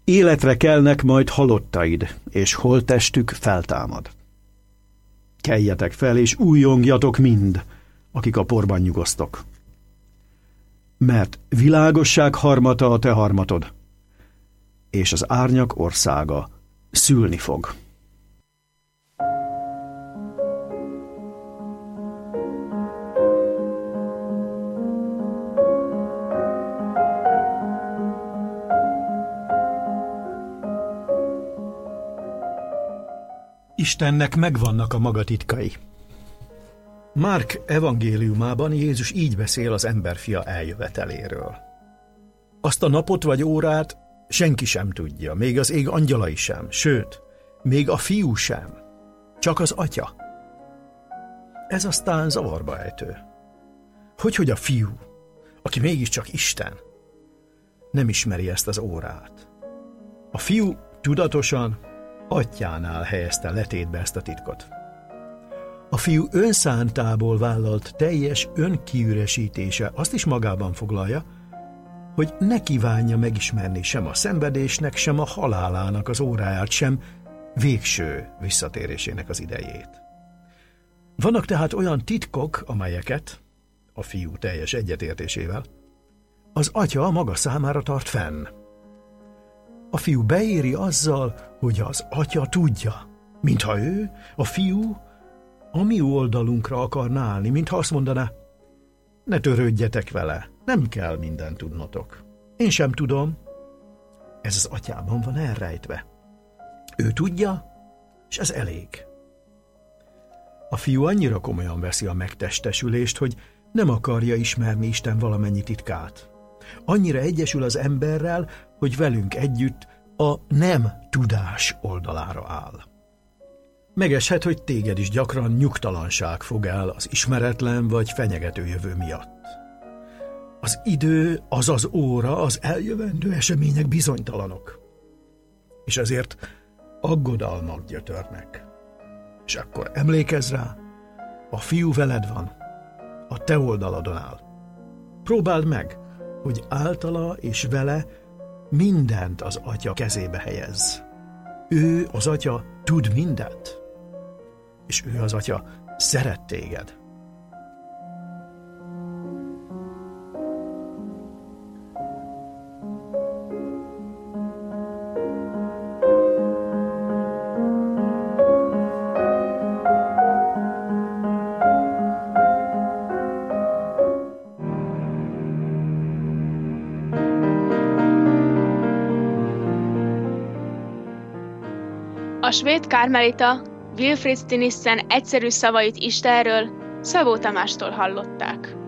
Életre kelnek majd halottaid, és holttestük feltámad. Keljetek fel, és újjongjatok mind, akik a porban nyugosztok. Mert világosság harmata a te harmatod, és az árnyak országa szülni fog. Istennek megvannak a maga titkai. Márk evangéliumában Jézus így beszél az emberfia eljöveteléről. Azt a napot vagy órát senki sem tudja, még az ég angyalai sem, sőt, még a fiú sem, csak az atya. Ez aztán zavarba ejtő. Hogy a fiú, aki mégiscsak Isten, nem ismeri ezt az órát. A fiú tudatosan atyjánál helyezte letétbe ezt a titkot. A fiú önszántából vállalt teljes önkiüresítése azt is magában foglalja, hogy ne kívánja megismerni sem a szenvedésnek, sem a halálának az óráját, sem végső visszatérésének az idejét. Vannak tehát olyan titkok, amelyeket, a fiú teljes egyetértésével, az atya maga számára tart fenn. A fiú beéri azzal, hogy az atya tudja, mintha ő, a fiú, a mi oldalunkra akarna állni, mintha azt mondaná, ne törődjetek vele, nem kell mindent tudnotok. Én sem tudom. Ez az atyában van elrejtve. Ő tudja, és ez elég. A fiú annyira komolyan veszi a megtestesülést, hogy nem akarja ismerni Isten valamennyi titkát. Annyira egyesül az emberrel, hogy velünk együtt a nem tudás oldalára áll. Megeshet, hogy téged is gyakran nyugtalanság fog el az ismeretlen vagy fenyegető jövő miatt. Az idő, az óra, az eljövendő események bizonytalanok. És ezért aggodalmak gyötörnek. És akkor emlékezz rá, a fiú veled van, a te oldaladon áll. Próbáld meg, hogy általa és vele mindent az atya kezébe helyezz. Ő, az atya, tud mindent, és ő, az atya, szeret téged. A svéd kármelita Wilfrid Stinissen egyszerű szavait Istenről Szabó Tamástól hallották.